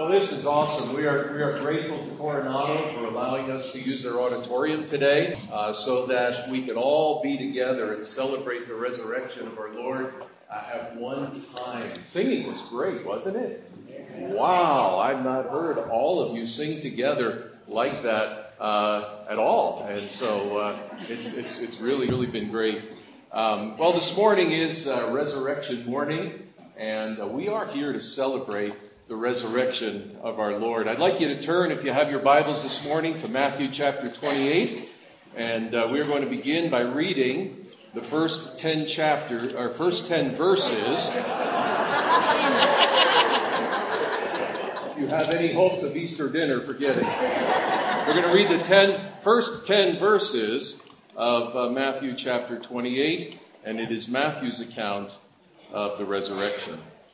Well, this is awesome. We are grateful to Coronado for allowing us to use their auditorium today so that we can all be together and celebrate the resurrection of our Lord at one time. Singing was great, wasn't it? Wow, I've not heard all of you sing together like that at all. And so it's really been great. Well, this morning is Resurrection Morning, and we are here to celebrate the resurrection of our Lord. I'd like you to turn, if you have your Bibles this morning, to Matthew chapter 28. And we're going to begin by reading the first 10 verses. If you have any hopes of Easter dinner, forget it. We're going to read the first 10 verses of Matthew chapter 28, and it is Matthew's account of the resurrection.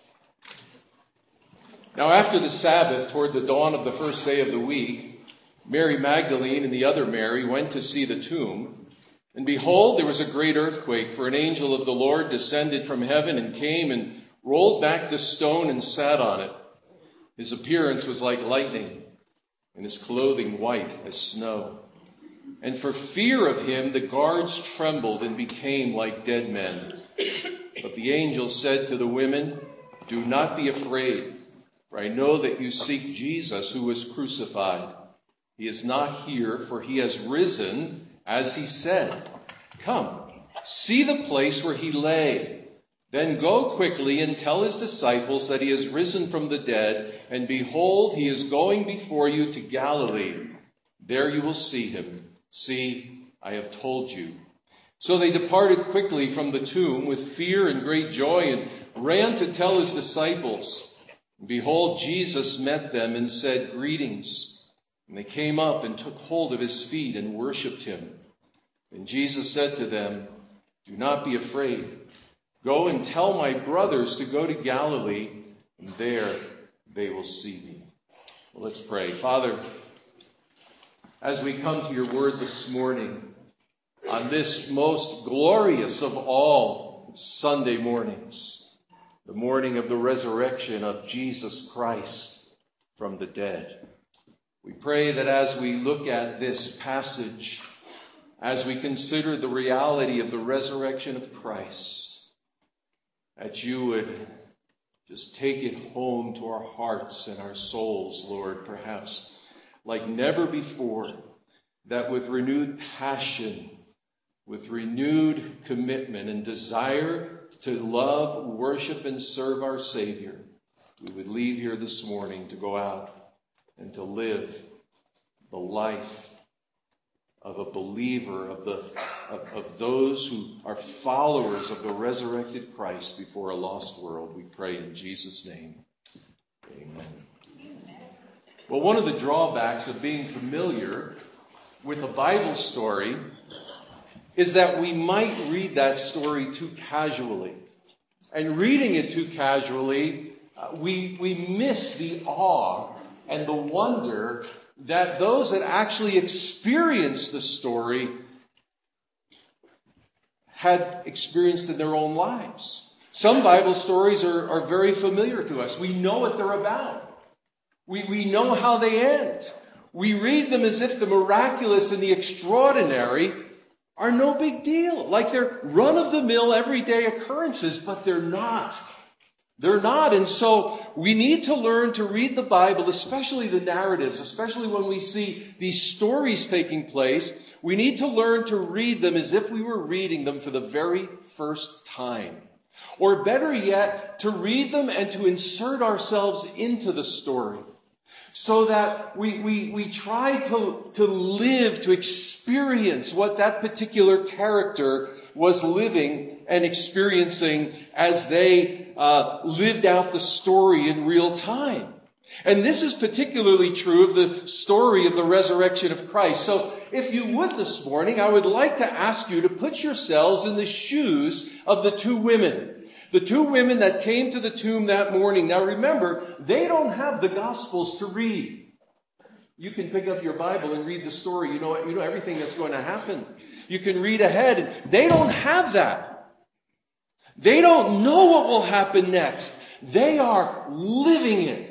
Now, after the Sabbath, toward the dawn of the first day of the week, Mary Magdalene and the other Mary went to see the tomb. And behold, there was a great earthquake, for an angel of the Lord descended from heaven and came and rolled back the stone and sat on it. His appearance was like lightning, and his clothing white as snow. And for fear of him, the guards trembled and became like dead men. But the angel said to the women, "Do not be afraid. For I know that you seek Jesus who was crucified. He is not here, for he has risen, as he said. Come, see the place where he lay. Then go quickly and tell his disciples that he has risen from the dead, and behold, he is going before you to Galilee. There you will see him. See, I have told you." So they departed quickly from the tomb with fear and great joy and ran to tell his disciples. Behold, Jesus met them and said, "Greetings." And they came up and took hold of his feet and worshipped him. And Jesus said to them, "Do not be afraid. Go and tell my brothers to go to Galilee, and there they will see me." Well, let's pray. Father, as we come to your word this morning, on this most glorious of all Sunday mornings, the morning of the resurrection of Jesus Christ from the dead, we pray that as we look at this passage, as we consider the reality of the resurrection of Christ, that you would just take it home to our hearts and our souls, Lord, perhaps like never before, that with renewed passion, with renewed commitment and desire to love, worship, and serve our Savior, we would leave here this morning to go out and to live the life of a believer, of those who are followers of the resurrected Christ before a lost world. We pray in Jesus' name. Amen. Well, one of the drawbacks of being familiar with a Bible story is that we might read that story too casually. And reading it too casually, we miss the awe and the wonder that those that actually experienced the story had experienced in their own lives. Some Bible stories are very familiar to us. We know what they're about. We know how they end. We read them as if the miraculous and the extraordinary are no big deal. Like they're run-of-the-mill, everyday occurrences, but they're not. They're not. And so we need to learn to read the Bible, especially the narratives, especially when we see these stories taking place. We need to learn to read them as if we were reading them for the very first time. Or better yet, to read them and to insert ourselves into the story, so that we try to live, to experience what that particular character was living and experiencing as they lived out the story in real time. And this is particularly true of the story of the resurrection of Christ. So if you would this morning, I would like to ask you to put yourselves in the shoes of the two women. The two women that came to the tomb that morning. Now remember, they don't have the Gospels to read. You can pick up your Bible and read the story. You know everything that's going to happen. You can read ahead. They don't have that. They don't know what will happen next. They are living it.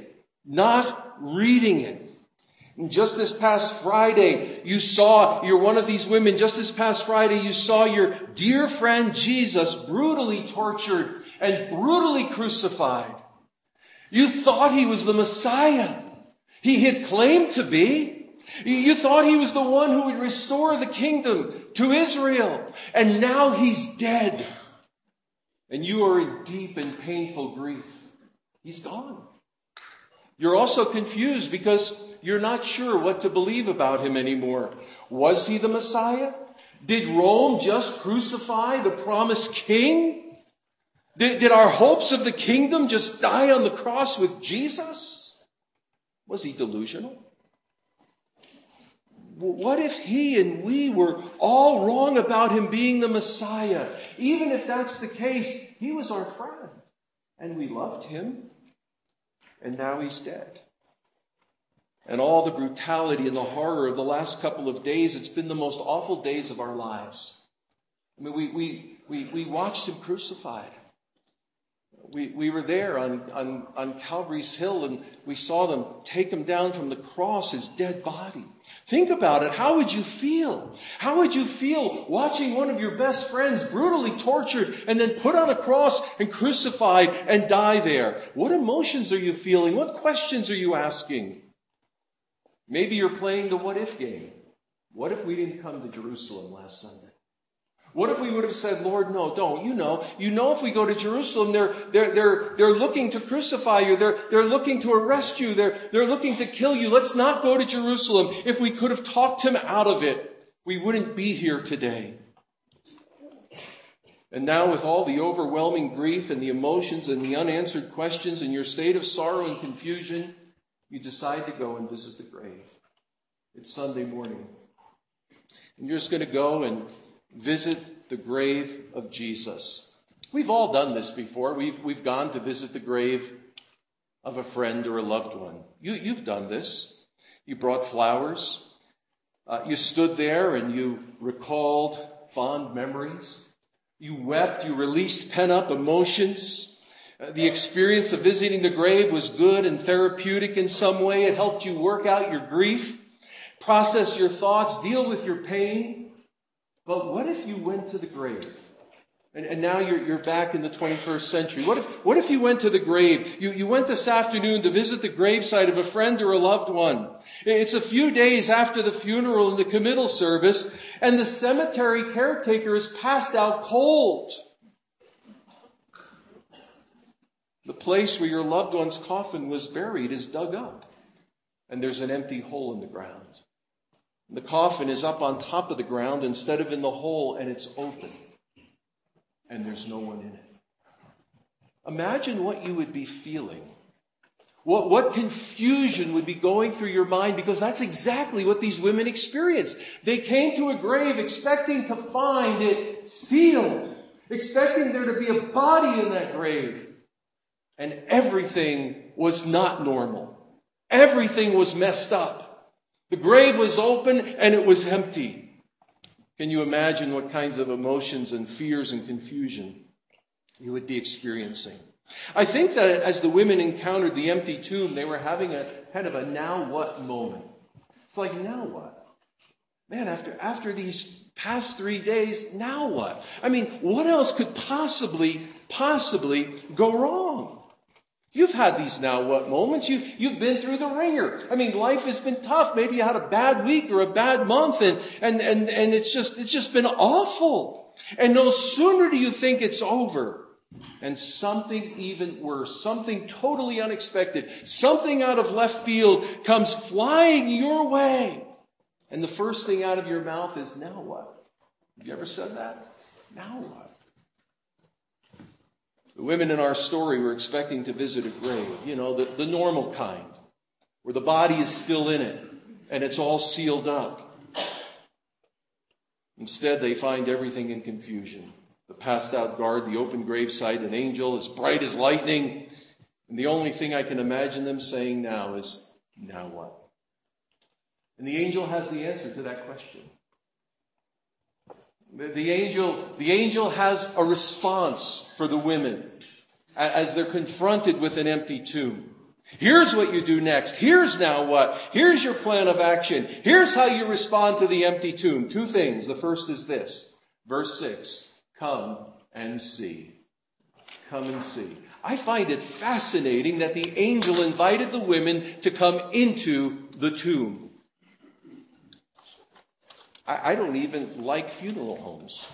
not reading it. And just this past Friday, you're one of these women, just this past Friday, you saw your dear friend Jesus brutally tortured and brutally crucified. You thought he was the Messiah. He had claimed to be. You thought he was the one who would restore the kingdom to Israel. And now he's dead. And you are in deep and painful grief. He's gone. You're also confused because you're not sure what to believe about him anymore. Was he the Messiah? Did Rome just crucify the promised king? Did our hopes of the kingdom just die on the cross with Jesus? Was he delusional? What if he and we were all wrong about him being the Messiah? Even if that's the case, he was our friend and we loved him, and now he's dead. And all the brutality and the horror of the last couple of days, it's been the most awful days of our lives. I mean, we watched him crucified. We were there on Calvary's Hill, and we saw them take him down from the cross, his dead body. Think about it. How would you feel? How would you feel watching one of your best friends brutally tortured and then put on a cross and crucified and die there? What emotions are you feeling? What questions are you asking? Maybe you're playing the what if game. What if we didn't come to Jerusalem last Sunday? What if we would have said, Lord, no, don't. You know if we go to Jerusalem, they're looking to crucify you. They're looking to arrest you. They're looking to kill you. Let's not go to Jerusalem. If we could have talked him out of it, we wouldn't be here today. And now with all the overwhelming grief and the emotions and the unanswered questions and your state of sorrow and confusion, you decide to go and visit the grave. It's Sunday morning. And you're just going to go and visit the grave of Jesus. We've all done this before. We've gone to visit the grave of a friend or a loved one. You've done this. You brought flowers. You stood there and you recalled fond memories. You wept. You released pent-up emotions. The experience of visiting the grave was good and therapeutic in some way. It helped you work out your grief, process your thoughts, deal with your pain. But what if you went to the grave? And now you're back in the 21st century. What if you went to the grave? You went this afternoon to visit the gravesite of a friend or a loved one. It's a few days after the funeral and the committal service, and the cemetery caretaker is passed out cold. The place where your loved one's coffin was buried is dug up, and there's an empty hole in the ground. The coffin is up on top of the ground instead of in the hole, and it's open. And there's no one in it. Imagine what you would be feeling. What confusion would be going through your mind, because that's exactly what these women experienced. They came to a grave expecting to find it sealed, expecting there to be a body in that grave. And everything was not normal. Everything was messed up. The grave was open and it was empty. Can you imagine what kinds of emotions and fears and confusion you would be experiencing? I think that as the women encountered the empty tomb, they were having a kind of a now what moment. It's like, now what? Man, after these past 3 days, now what? I mean, what else could possibly go wrong? You've had these now what moments. You've been through the ringer. I mean, life has been tough. Maybe you had a bad week or a bad month, and it's just been awful. And no sooner do you think it's over, and something even worse, something totally unexpected, something out of left field comes flying your way. And the first thing out of your mouth is, now what? Have you ever said that? Now what? The women in our story were expecting to visit a grave, the normal kind, where the body is still in it and it's all sealed up. Instead, they find everything in confusion. The passed out guard, the open gravesite, an angel as bright as lightning. And the only thing I can imagine them saying now is, now what? And the angel has the answer to that question. The angel has a response for the women as they're confronted with an empty tomb. Here's what you do next. Here's now what. Here's your plan of action. Here's how you respond to the empty tomb. Two things. The first is this. Verse 6. Come and see. Come and see. I find it fascinating that the angel invited the women to come into the tomb. I don't even like funeral homes.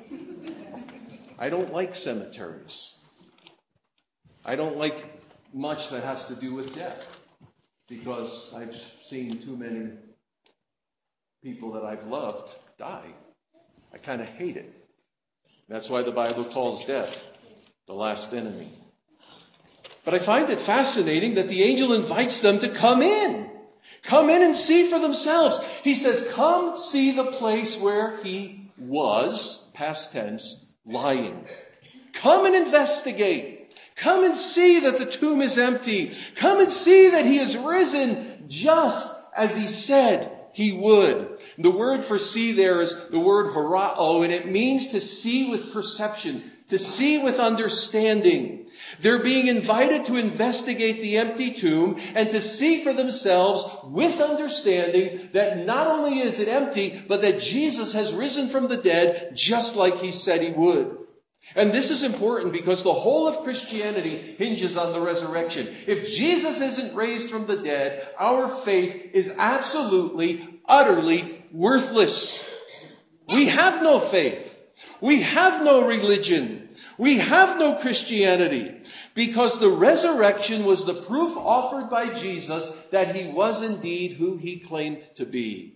I don't like cemeteries. I don't like much that has to do with death, because I've seen too many people that I've loved die. I kind of hate it. That's why the Bible calls death the last enemy. But I find it fascinating that the angel invites them to come in. Come in and see for themselves. He says, come see the place where he was, past tense, lying. Come and investigate. Come and see that the tomb is empty. Come and see that he is risen just as he said he would. The word for see there is the word horao, and it means to see with perception, to see with understanding. They're being invited to investigate the empty tomb and to see for themselves with understanding that not only is it empty, but that Jesus has risen from the dead just like he said he would. And this is important because the whole of Christianity hinges on the resurrection. If Jesus isn't raised from the dead, our faith is absolutely, utterly worthless. We have no faith. We have no religion. We have no Christianity, because the resurrection was the proof offered by Jesus that he was indeed who he claimed to be.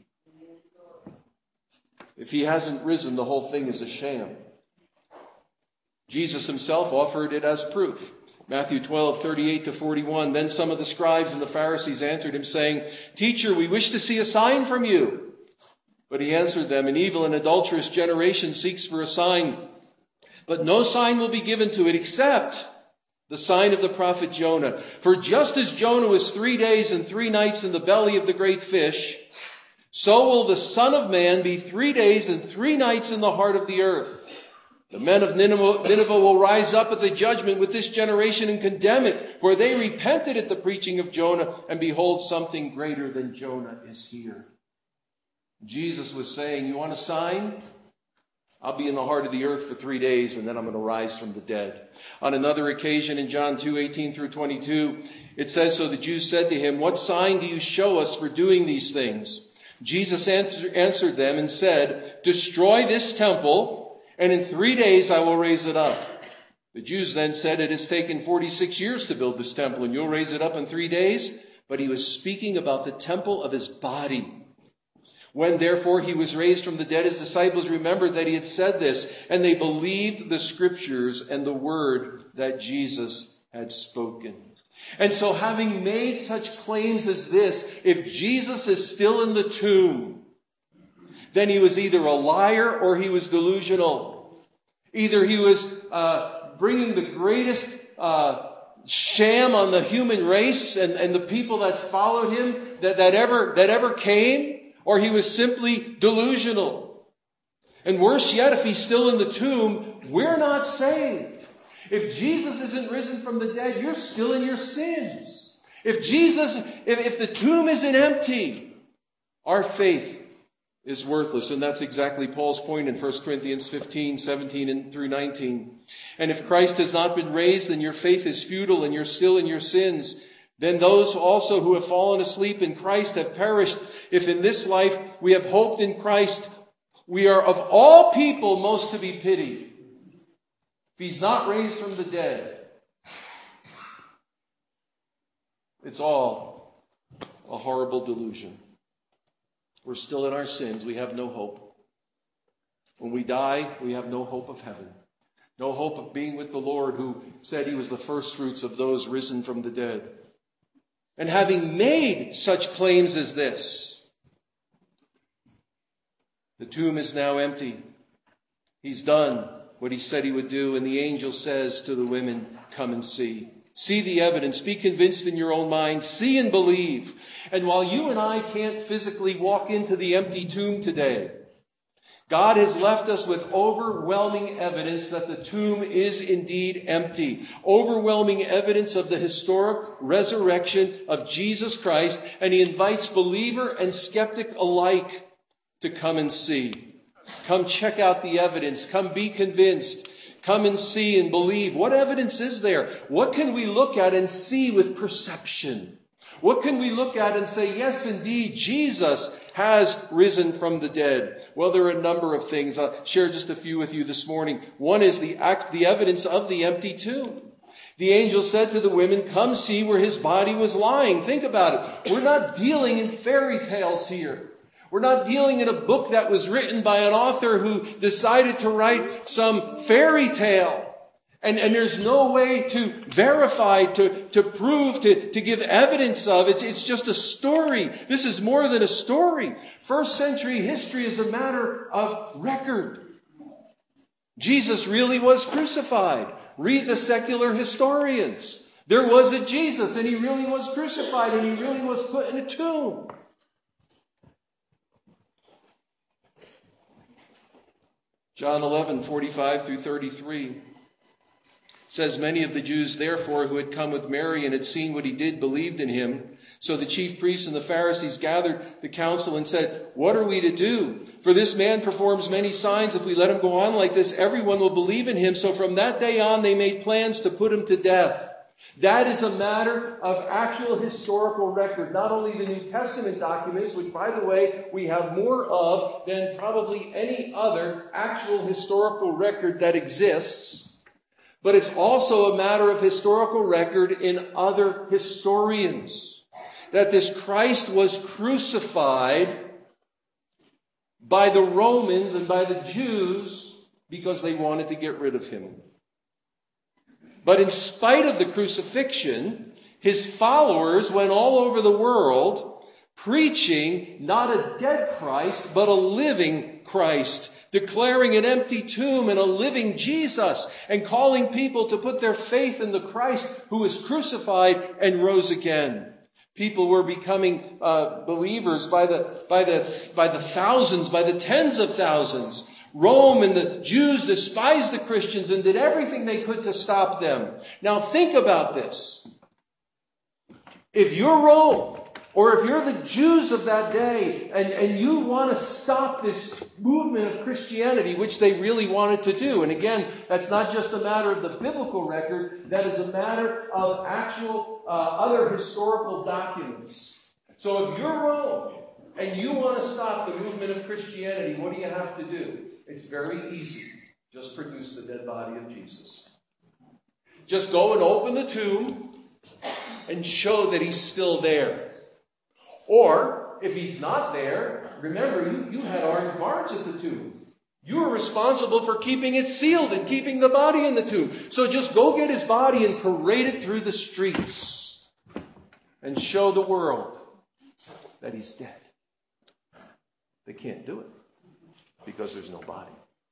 If he hasn't risen, the whole thing is a sham. Jesus himself offered it as proof. Matthew 12:38-41. Then some of the scribes and the Pharisees answered him, saying, Teacher, we wish to see a sign from you. But he answered them, An evil and adulterous generation seeks for a sign, but no sign will be given to it except the sign of the prophet Jonah. For just as Jonah was 3 days and 3 nights in the belly of the great fish, so will the Son of Man be 3 days and 3 nights in the heart of the earth. The men of Nineveh will rise up at the judgment with this generation and condemn it, for they repented at the preaching of Jonah, and behold, something greater than Jonah is here. Jesus was saying, you want a sign? I'll be in the heart of the earth for 3 days, and then I'm going to rise from the dead. On another occasion in John 2:18-22, it says, So the Jews said to him, What sign do you show us for doing these things? Jesus answered them and said, Destroy this temple, and in 3 days I will raise it up. The Jews then said, It has taken 46 years to build this temple, and you'll raise it up in 3 days? But he was speaking about the temple of his body. When, therefore, he was raised from the dead, his disciples remembered that he had said this, and they believed the scriptures and the word that Jesus had spoken. And so, having made such claims as this, if Jesus is still in the tomb, then he was either a liar or he was delusional. Either he was bringing the greatest sham on the human race and the people that followed him that ever came, or he was simply delusional. And worse yet, if he's still in the tomb, we're not saved. If Jesus isn't risen from the dead, you're still in your sins. If the tomb isn't empty, our faith is worthless. And that's exactly Paul's point in 1 Corinthians 15:17-19. And if Christ has not been raised, then your faith is futile and you're still in your sins. Then those also who have fallen asleep in Christ have perished. If in this life we have hoped in Christ, we are of all people most to be pitied. If he's not raised from the dead, it's all a horrible delusion. We're still in our sins. We have no hope. When we die, we have no hope of heaven. No hope of being with the Lord, who said he was the first fruits of those risen from the dead. And having made such claims as this, the tomb is now empty. He's done what he said he would do, and the angel says to the women, come and see. See the evidence. Be convinced in your own mind. See and believe. And while you and I can't physically walk into the empty tomb today, God has left us with overwhelming evidence that the tomb is indeed empty. Overwhelming evidence of the historic resurrection of Jesus Christ. And he invites believer and skeptic alike to come and see. Come check out the evidence. Come be convinced. Come and see and believe. What evidence is there? What can we look at and see with perception? What can we look at and say, yes, indeed, Jesus has risen from the dead? Well, there are a number of things. I'll share just a few with you this morning. One is the evidence of the empty tomb. The angel said to the women, come see where his body was lying. Think about it. We're not dealing in fairy tales here. We're not dealing in a book that was written by an author who decided to write some fairy tale. And there's no way to verify, to prove, to give evidence of. It's just a story. This is more than a story. First century history is a matter of record. Jesus really was crucified. Read the secular historians. There was a Jesus, and he really was crucified, and he really was put in a tomb. John 11:45-33 says, many of the Jews, therefore, who had come with Mary and had seen what he did, believed in him. So the chief priests and the Pharisees gathered the council and said, what are we to do? For this man performs many signs. If we let him go on like this, everyone will believe in him. So from that day on, they made plans to put him to death. That is a matter of actual historical record. Not only the New Testament documents, which, by the way, we have more of than probably any other actual historical record that exists, but it's also a matter of historical record in other historians. That this Christ was crucified by the Romans and by the Jews because they wanted to get rid of him. But in spite of the crucifixion, his followers went all over the world preaching not a dead Christ, but a living Christ, declaring an empty tomb and a living Jesus, and calling people to put their faith in the Christ who was crucified and rose again. People were becoming believers by the thousands, by the tens of thousands. Rome and the Jews despised the Christians and did everything they could to stop them. Now think about this. If you're Rome, or if you're the Jews of that day, and you want to stop this movement of Christianity, which they really wanted to do, and again, that's not just a matter of the biblical record, that is a matter of actual other historical documents. So if you're Rome, and you want to stop the movement of Christianity, what do you have to do? It's very easy. Just produce the dead body of Jesus. Just go and open the tomb and show that he's still there. Or, if he's not there, remember, you had armed guards at the tomb. You were responsible for keeping it sealed and keeping the body in the tomb. So just go get his body and parade it through the streets and show the world that he's dead. They can't do it because there's no body.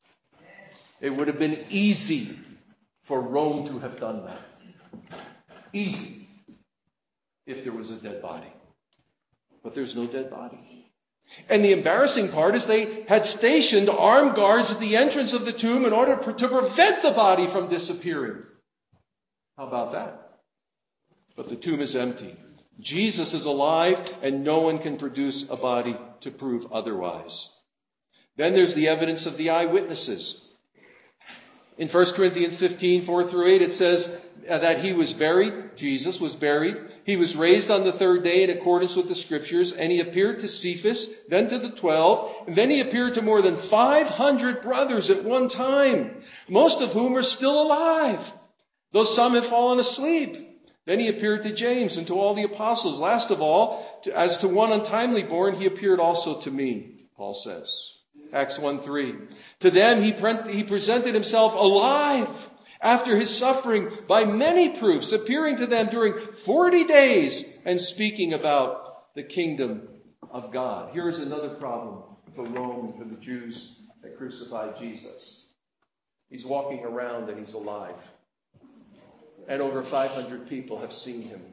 It would have been easy for Rome to have done that. Easy. If there was a dead body. But there's no dead body. And the embarrassing part is they had stationed armed guards at the entrance of the tomb in order to prevent the body from disappearing. How about that? But the tomb is empty. Jesus is alive, and no one can produce a body to prove otherwise. Then there's the evidence of the eyewitnesses. In 1 Corinthians 15:4-8, it says that he was buried. Jesus was buried. He was raised on the third day in accordance with the Scriptures, and he appeared to Cephas, then to the 12, and then he appeared to more than 500 brothers at one time, most of whom are still alive, though some have fallen asleep. Then he appeared to James and to all the apostles. Last of all, as to one untimely born, he appeared also to me, Paul says. Acts 1:3. To them he presented himself alive after his suffering by many proofs, appearing to them during 40 days and speaking about the kingdom of God. Here is another problem for Rome and for the Jews that crucified Jesus. He's walking around and he's alive. And over 500 people have seen him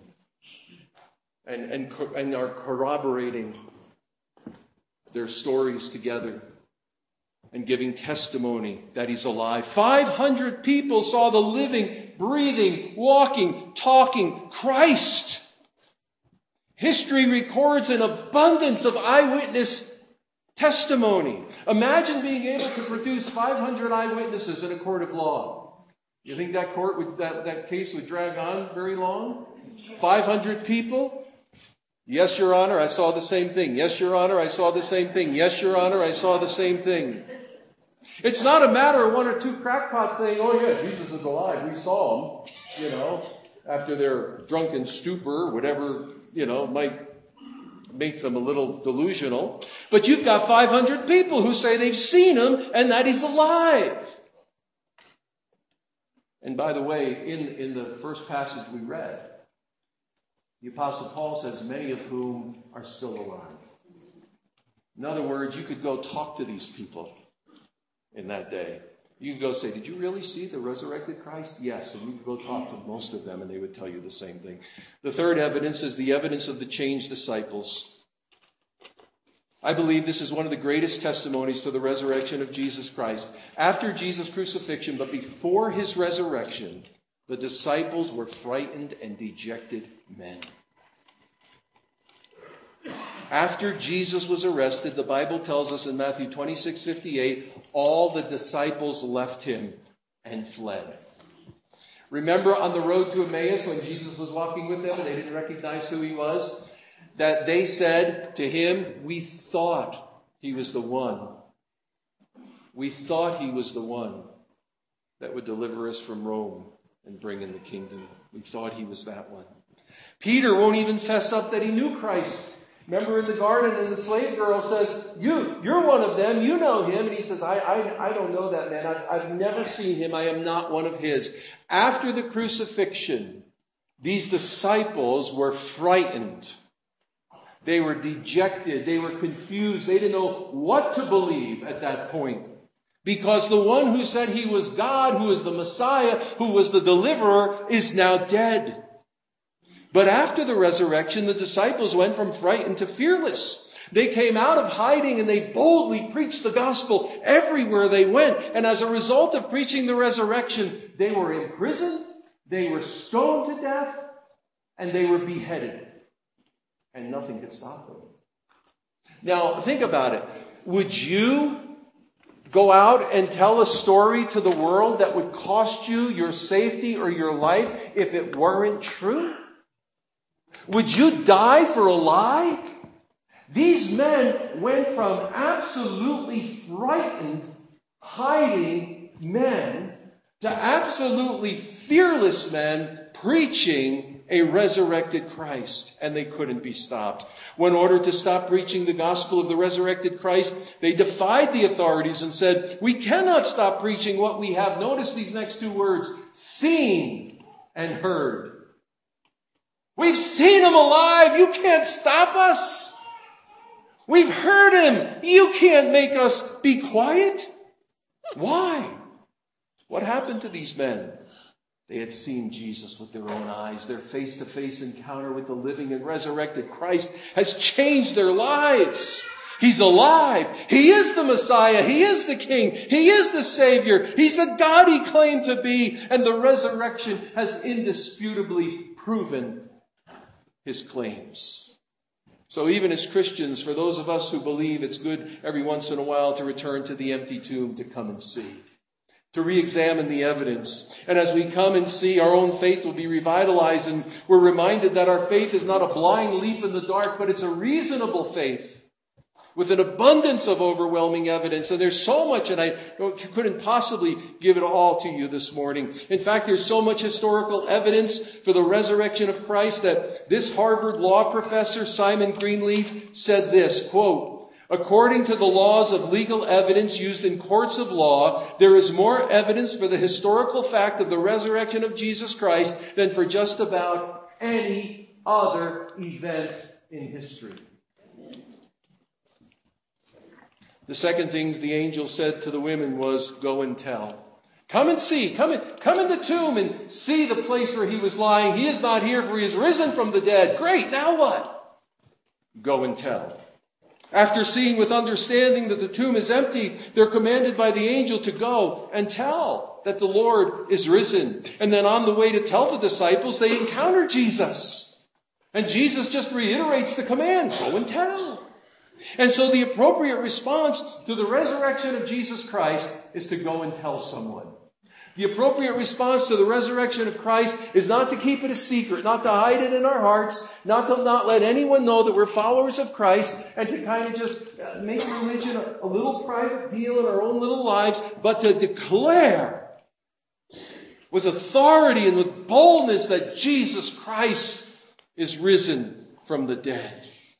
and are corroborating their stories together. and giving testimony that he's alive. 500 people saw the living, breathing, walking, talking Christ. History records an abundance of eyewitness testimony. Imagine being able to produce 500 eyewitnesses in a court of law. You think that case would drag on very long? 500 people? Yes, Your Honor, I saw the same thing. Yes, Your Honor, I saw the same thing. Yes, Your Honor, I saw the same thing. It's not a matter of one or two crackpots saying, oh yeah, Jesus is alive. We saw him, after their drunken stupor, whatever, might make them a little delusional. But you've got 500 people who say they've seen him and that he's alive. And by the way, in the first passage we read, the Apostle Paul says many of whom are still alive. In other words, you could go talk to these people in that day. You could go say, did you really see the resurrected Christ? Yes. And you could go talk to most of them and they would tell you the same thing. The third evidence is the evidence of the changed disciples. I believe this is one of the greatest testimonies to the resurrection of Jesus Christ. After Jesus' crucifixion, but before his resurrection, the disciples were frightened and dejected men. After Jesus was arrested, the Bible tells us in Matthew 26:58, all the disciples left him and fled. Remember on the road to Emmaus when Jesus was walking with them and they didn't recognize who he was? That they said to him, we thought he was the one. We thought he was the one that would deliver us from Rome and bring in the kingdom. We thought he was that one. Peter won't even fess up that he knew Christ. Remember in the garden, and the slave girl says, you're one of them, you know him. And he says, I don't know that man. I've never seen him. I am not one of his. After the crucifixion, these disciples were frightened. They were dejected. They were confused. They didn't know what to believe at that point. Because the one who said he was God, who is the Messiah, who was the deliverer, is now dead. But after the resurrection, the disciples went from frightened to fearless. They came out of hiding and they boldly preached the gospel everywhere they went. And as a result of preaching the resurrection, they were imprisoned, they were stoned to death, and they were beheaded. And nothing could stop them. Now, think about it. Would you go out and tell a story to the world that would cost you your safety or your life if it weren't true? Would you die for a lie? These men went from absolutely frightened, hiding men to absolutely fearless men preaching a resurrected Christ, and they couldn't be stopped. When ordered to stop preaching the gospel of the resurrected Christ, they defied the authorities and said, we cannot stop preaching what we have. Notice these next two words, seen and heard. We've seen him alive. You can't stop us. We've heard him. You can't make us be quiet. Why? What happened to these men? They had seen Jesus with their own eyes. Their face-to-face encounter with the living and resurrected Christ has changed their lives. He's alive. He is the Messiah. He is the King. He is the Savior. He's the God he claimed to be. And the resurrection has indisputably proven his claims. So even as Christians, for those of us who believe, it's good every once in a while to return to the empty tomb to come and see, to re-examine the evidence. And as we come and see, our own faith will be revitalized, and we're reminded that our faith is not a blind leap in the dark, but it's a reasonable faith with an abundance of overwhelming evidence. And there's so much, and I couldn't possibly give it all to you this morning. In fact, there's so much historical evidence for the resurrection of Christ that this Harvard law professor, Simon Greenleaf, said this, quote, according to the laws of legal evidence used in courts of law, there is more evidence for the historical fact of the resurrection of Jesus Christ than for just about any other event in history. The second thing the angel said to the women was, go and tell. Come and see. Come in the tomb and see the place where he was lying. He is not here, for he is risen from the dead. Great, now what? Go and tell. After seeing with understanding that the tomb is empty, they're commanded by the angel to go and tell that the Lord is risen. And then on the way to tell the disciples, they encounter Jesus. And Jesus just reiterates the command, go and tell. And so the appropriate response to the resurrection of Jesus Christ is to go and tell someone. The appropriate response to the resurrection of Christ is not to keep it a secret, not to hide it in our hearts, not to not let anyone know that we're followers of Christ, and to kind of just make religion a little private deal in our own little lives, but to declare with authority and with boldness that Jesus Christ is risen from the dead.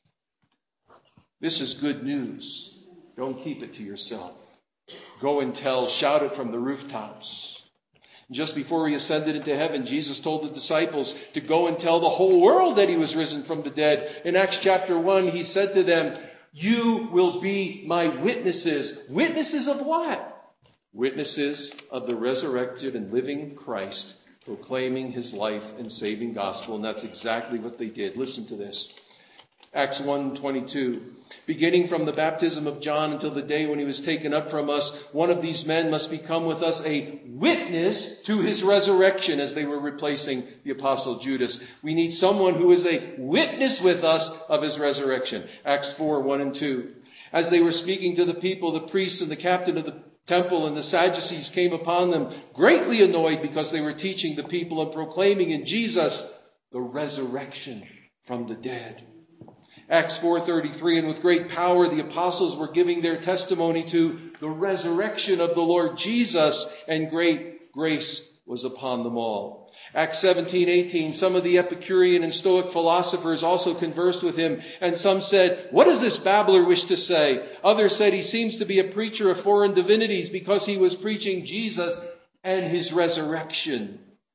This is good news. Don't keep it to yourself. Go and tell, shout it from the rooftops. Just before he ascended into heaven, Jesus told the disciples to go and tell the whole world that he was risen from the dead. In Acts chapter 1, he said to them, you will be my witnesses. Witnesses of what? Witnesses of the resurrected and living Christ, proclaiming his life and saving gospel. And that's exactly what they did. Listen to this. Acts 1:22. Beginning from the baptism of John until the day when he was taken up from us, one of these men must become with us a witness to his resurrection, as they were replacing the apostle Judas. We need someone who is a witness with us of his resurrection. Acts 4:1-2. As they were speaking to the people, the priests and the captain of the temple and the Sadducees came upon them, greatly annoyed because they were teaching the people and proclaiming in Jesus the resurrection from the dead. Acts 4:33, and with great power the apostles were giving their testimony to the resurrection of the Lord Jesus, and great grace was upon them all. Acts 17:18, some of the Epicurean and Stoic philosophers also conversed with him, and some said, what does this babbler wish to say? Others said he seems to be a preacher of foreign divinities because he was preaching Jesus and his resurrection.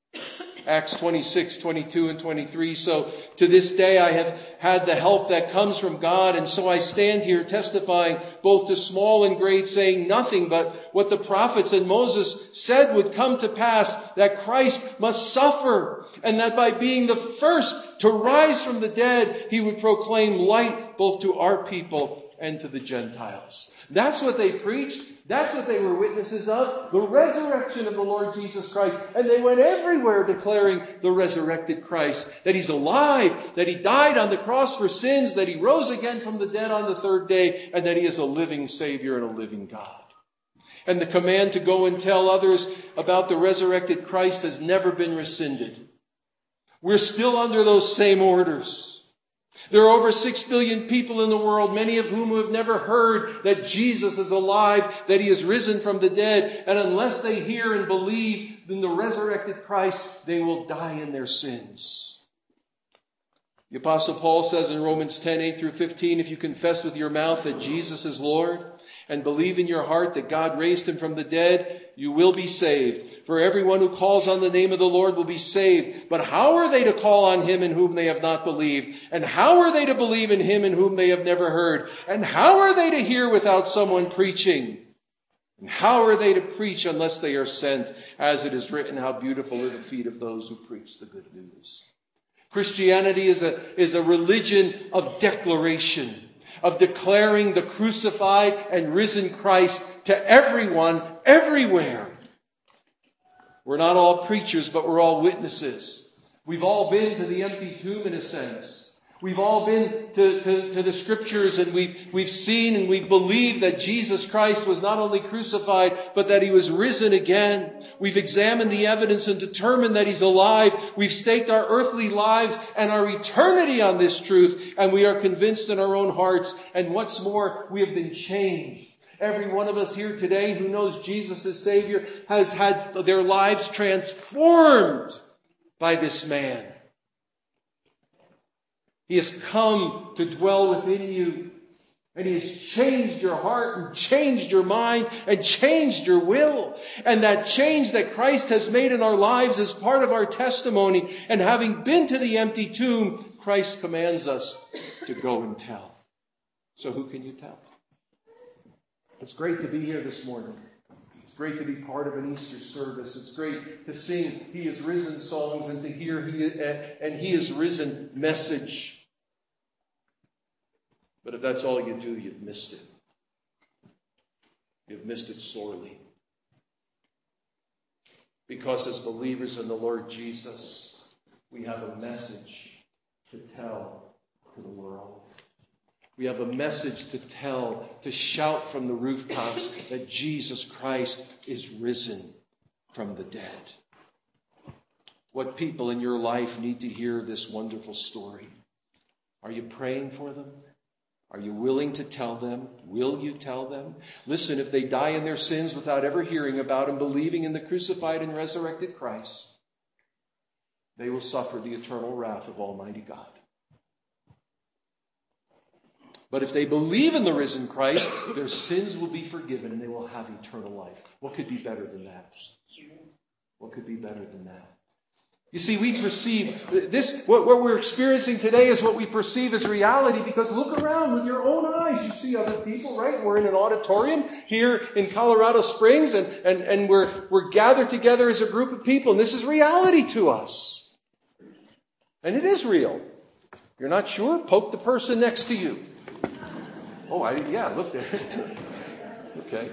Acts 26:22-23. So to this day I have had the help that comes from God, and so I stand here testifying both to small and great, saying nothing but what the prophets and Moses said would come to pass, that Christ must suffer, and that by being the first to rise from the dead, he would proclaim light both to our people and to the Gentiles. That's what they preached. That's what they were witnesses of, the resurrection of the Lord Jesus Christ. And they went everywhere declaring the resurrected Christ, that he's alive, that he died on the cross for sins, that he rose again from the dead on the third day, and that he is a living Savior and a living God. And the command to go and tell others about the resurrected Christ has never been rescinded. We're still under those same orders. There are over 6 billion people in the world, many of whom have never heard that Jesus is alive, that he is risen from the dead. And unless they hear and believe in the resurrected Christ, they will die in their sins. The Apostle Paul says in Romans 10:8-15, if you confess with your mouth that Jesus is Lord and believe in your heart that God raised him from the dead, you will be saved. For everyone who calls on the name of the Lord will be saved. But how are they to call on him in whom they have not believed? And how are they to believe in him in whom they have never heard? And how are they to hear without someone preaching? And how are they to preach unless they are sent? As it is written, how beautiful are the feet of those who preach the good news. Christianity is a religion of declaration, of declaring the crucified and risen Christ to everyone, everywhere. We're not all preachers, but we're all witnesses. We've all been to the empty tomb in a sense. We've all been to the scriptures, and we've seen and we believe that Jesus Christ was not only crucified, but that he was risen again. We've examined the evidence and determined that he's alive. We've staked our earthly lives and our eternity on this truth, and we are convinced in our own hearts. And what's more, we have been changed. Every one of us here today who knows Jesus as Savior has had their lives transformed by this man. He has come to dwell within you, and he has changed your heart and changed your mind and changed your will. And that change that Christ has made in our lives is part of our testimony. And having been to the empty tomb, Christ commands us to go and tell. So who can you tell? It's great to be here this morning. It's great to be part of an Easter service. It's great to sing He is Risen songs and to hear He is Risen message. But if that's all you do, you've missed it. You've missed it sorely. Because as believers in the Lord Jesus, we have a message to tell to the world. We have a message to tell, to shout from the rooftops that Jesus Christ is risen from the dead. What people in your life need to hear this wonderful story? Are you praying for them? Are you willing to tell them? Will you tell them? Listen, if they die in their sins without ever hearing about and believing in the crucified and resurrected Christ, they will suffer the eternal wrath of Almighty God. But if they believe in the risen Christ, their sins will be forgiven and they will have eternal life. What could be better than that? What could be better than that? You see, we perceive this, what we're experiencing today is what we perceive as reality, because look around with your own eyes. You see other people, right? We're in an auditorium here in Colorado Springs, and we're gathered together as a group of people, and this is reality to us. And it is real. You're not sure? Poke the person next to you. Oh, look there. Okay.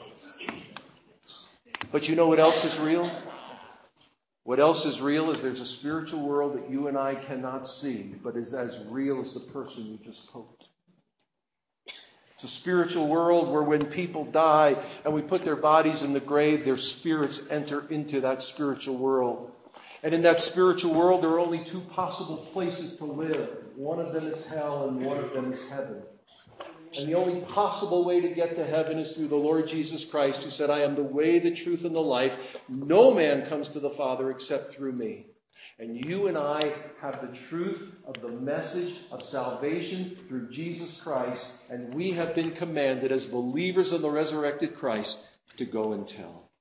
But you know what else is real? What else is real is there's a spiritual world that you and I cannot see, but is as real as the person you just poked. It's a spiritual world where when people die and we put their bodies in the grave, their spirits enter into that spiritual world. And in that spiritual world, there are only two possible places to live. One of them is hell and one of them is heaven. And the only possible way to get to heaven is through the Lord Jesus Christ, who said, I am the way, the truth, and the life. No man comes to the Father except through me. And you and I have the truth of the message of salvation through Jesus Christ. And we have been commanded as believers in the resurrected Christ to go and tell.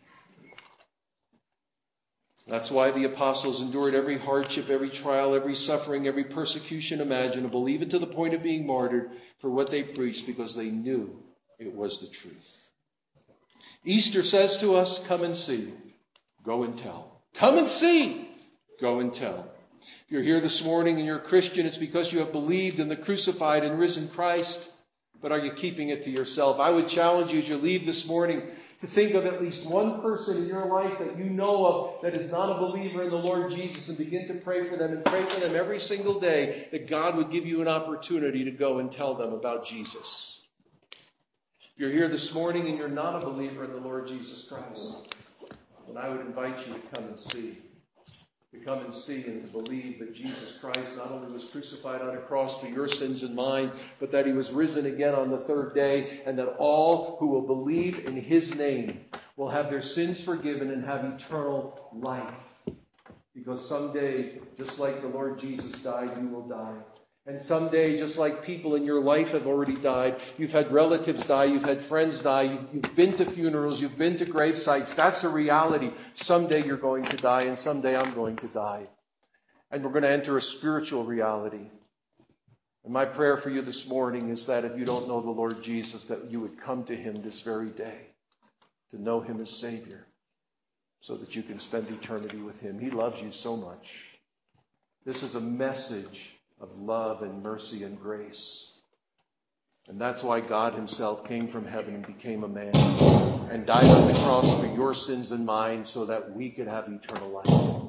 That's why the apostles endured every hardship, every trial, every suffering, every persecution imaginable, even to the point of being martyred for what they preached, because they knew it was the truth. Easter says to us, come and see, go and tell. Come and see, go and tell. If you're here this morning and you're a Christian, it's because you have believed in the crucified and risen Christ. But are you keeping it to yourself? I would challenge you as you leave this morning to think of at least one person in your life that you know of that is not a believer in the Lord Jesus, and begin to pray for them, and pray for them every single day that God would give you an opportunity to go and tell them about Jesus. If you're here this morning and you're not a believer in the Lord Jesus Christ, then I would invite you to come and see. To come and see and to believe that Jesus Christ not only was crucified on a cross for your sins and mine, but that he was risen again on the third day, and that all who will believe in his name will have their sins forgiven and have eternal life. Because someday, just like the Lord Jesus died, you will die. And someday, just like people in your life have already died, you've had relatives die, you've had friends die, you've been to funerals, you've been to grave sites. That's a reality. Someday you're going to die, and someday I'm going to die. And we're going to enter a spiritual reality. And my prayer for you this morning is that if you don't know the Lord Jesus, that you would come to him this very day, to know him as Savior, so that you can spend eternity with him. He loves you so much. This is a message of love and mercy and grace. And that's why God himself came from heaven and became a man and died on the cross for your sins and mine, so that we could have eternal life.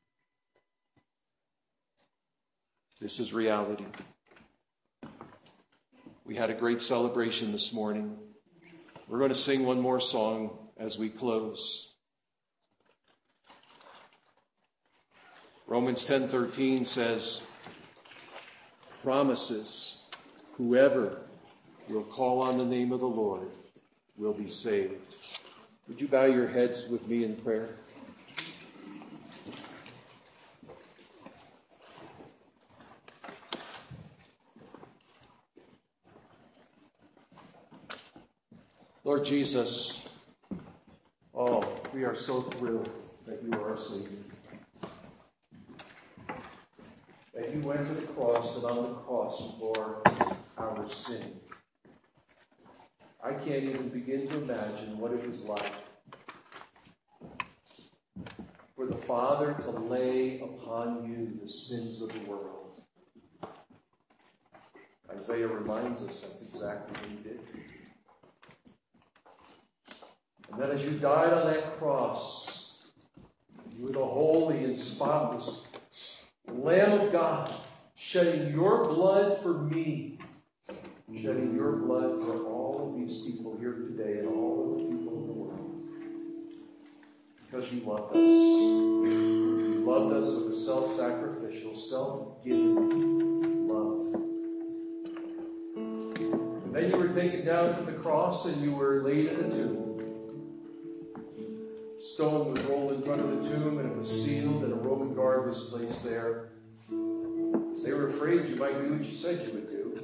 This is reality. We had a great celebration this morning. We're going to sing one more song as we close. Romans 10:13 says, promises, whoever will call on the name of the Lord will be saved. Would you bow your heads with me in prayer? Lord Jesus, we are so thrilled that you are our Savior. That you went to the cross, and on the cross you bore our sin. I can't even begin to imagine what it was like for the Father to lay upon you the sins of the world. Isaiah reminds us that's exactly what he did. And then as you died on that cross, you were the holy and spotless Lamb of God, shedding your blood for me, shedding your blood for all of these people here today and all of the people in the world. Because you loved us. You loved us with a self-sacrificial, self-giving love. And then you were taken down to the cross and you were laid in a tomb. Stone was rolled in front of the tomb and it was sealed and a Roman guard was placed there. Because they were afraid you might do what you said you would do.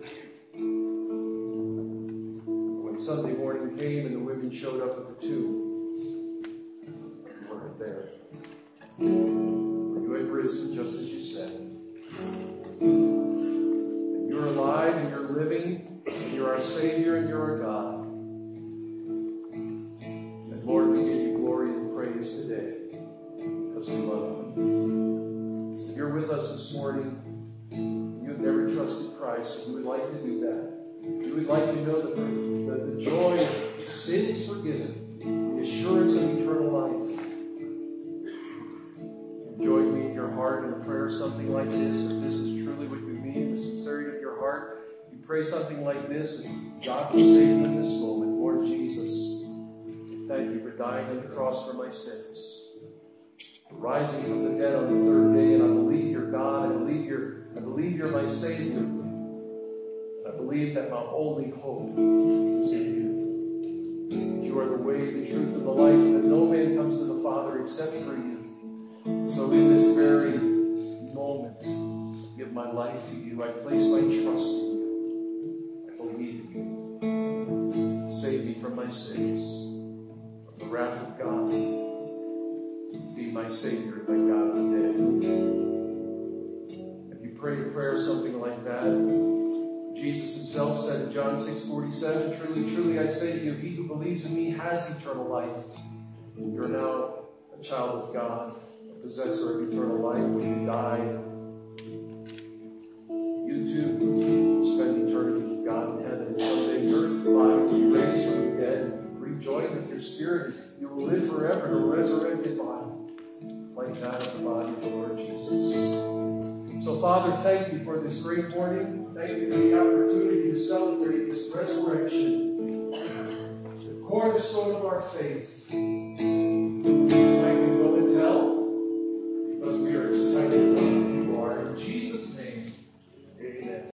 When Sunday morning came and the women showed up at the tomb, you weren't there. You had risen just as you said. And you're alive and you're living, and you're our Savior and you're our God. And Lord, we give you glory and praise today because we love you. If you're with us this morning, you have never trusted Christ, and you would like to do that. You would like to know the joy of sins forgiven, the assurance of eternal life. Join me in your heart in a prayer something like this. If this is truly what you mean, the sincerity of your heart, you pray something like this, and God will save you in this moment. Lord Jesus, thank you for dying on the cross for my sins, for rising from the dead on the third day, and I believe you're God. I believe you're my Savior. And I believe that my only hope is in you. You are the way, the truth, and the life, and that no man comes to the Father except for you. So in this very moment, I give my life to you. I place my trust in you. I believe in you. Save me from my sins, from the wrath of God. Be my Savior, my God, today. If you pray a prayer something like that, Jesus himself said in John 6:47, truly, truly, I say to you, he who believes in me has eternal life. You're now a child of God, a possessor of eternal life. When you die, you too will spend eternity with God in heaven. And someday your body will be raised from the dead, rejoined with your spirit. You will live forever in a resurrected body, like that of the body of the Lord Jesus. So, Father, thank you for this great morning. Thank you for the opportunity to celebrate this resurrection, the cornerstone of our faith.